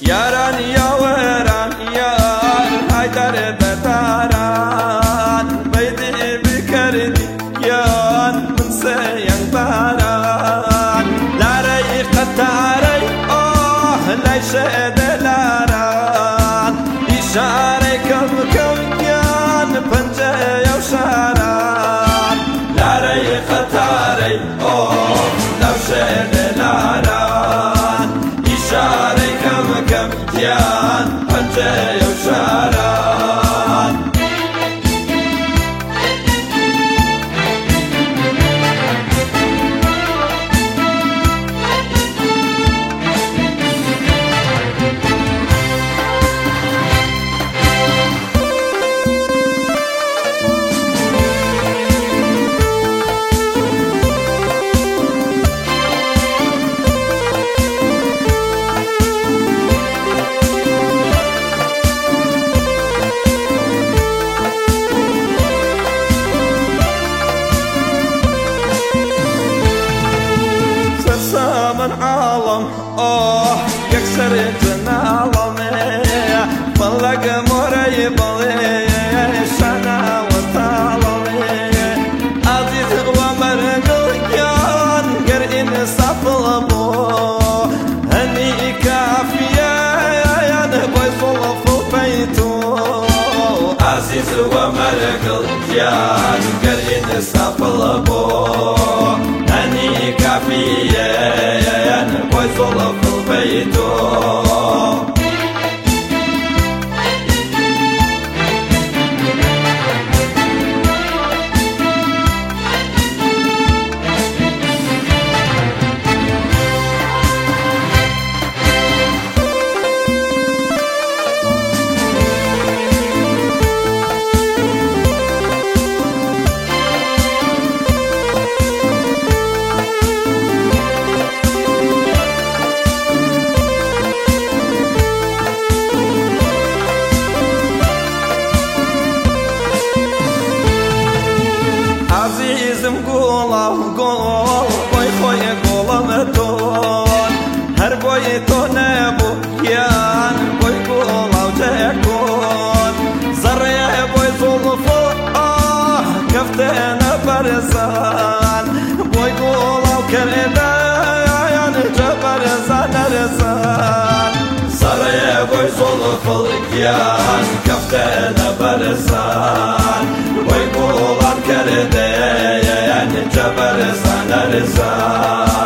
یاران یاوران یار حیدر بداران بیدی بکردی یان من سیان باران لاری قطاری لیشه دلاران اشاره کم کم یان پنجه یوشاران لاری قطاری لیشه دلاران اشاره کم کم یان پنجه یوشاران عالم يكسر جنالمي بلق مري بلي سنة وطالمي عزيز ومرقل كان قرئن صفلبو هني كافية نبوي صلف بيتو عزيز ومرقل كان قرئن صفلبو هني كافية نبوي صلف بيتو عزيزم قولا قول بوي خوي قولا متون هر بوي تونبو يان بوي قولا وجاكون زريا بوي ظلفو كفتنا برزان بوي قولا وكردا يان جبرزان رزان زريا بوي ظلفو يان كفتنا برزان بوي قولا كردا يعني جبر سنرزان